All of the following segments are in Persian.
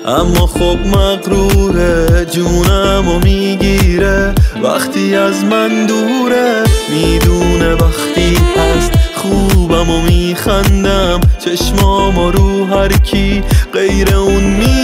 اما خب مغروره، جونمو میگیره وقتی از من دوره. میدونه وقتی هست خوبم و میخندم، چشمامو رو هر کی غیر اون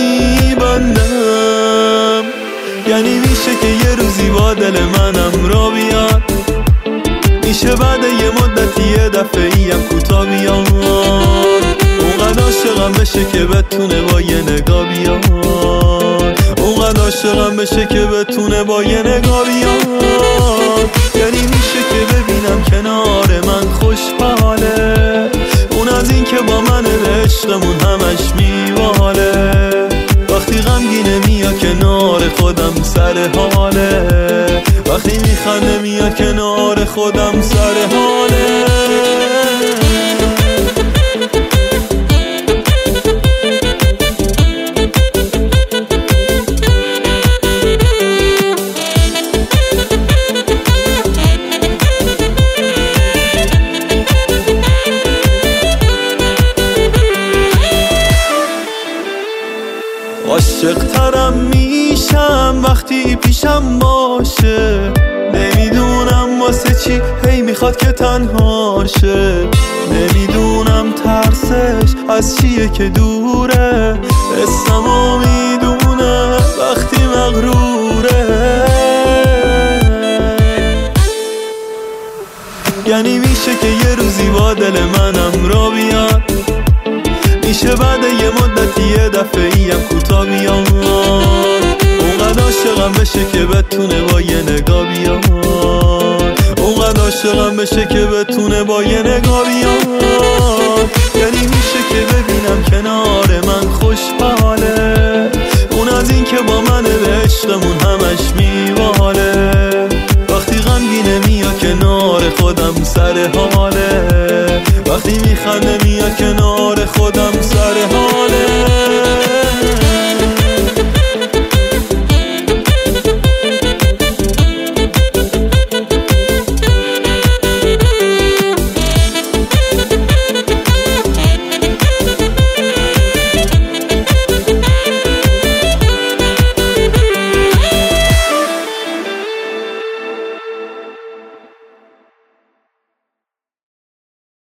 میبندم. یعنی میشه که یه روزی با دل منم را بیاد، میشه بعد یه مدتی یه دفعه‌ای هم کوتا بیاد. اونقدر عاشقم بشه که بتونه با یه نگاه بیاد، اونقدر عاشقم بشه که بتونه با یه نگاه بیاد. یعنی میشه که ببینم کنار من خوشحاله، اون از این که با من عشقمون همش میواله. وقتی غمگینه میاد کنار خودم سر حاله، وقتی میخنده میاد کنار خودم سر حاله. عاشق ترم میشم وقتی پیشم باشه، نمیدونم واسه چی هی میخواد که تنها شه. نمیدونم ترسش از چیه که دوره، اسممو میدونه وقتی مغروره. یعنی میشه که یه روزی با دل منم را بیاد، میشه بعد یه مدتی یه دفعه‌ای هم کوتا بیاد. اونقدر عاشقم بشه که بتونه با یه نگاه بیاد، اونقدر عاشقم بشه که بتونه با یه نگاه بیاد. یعنی میشه که ببینم کنار من خوشحاله، اون از این که با من عشقمون همش میواله. وقتی غمگینه میاد کنار خودم سر حاله، وقتی میخنده میاد کنار خودم سر حاله.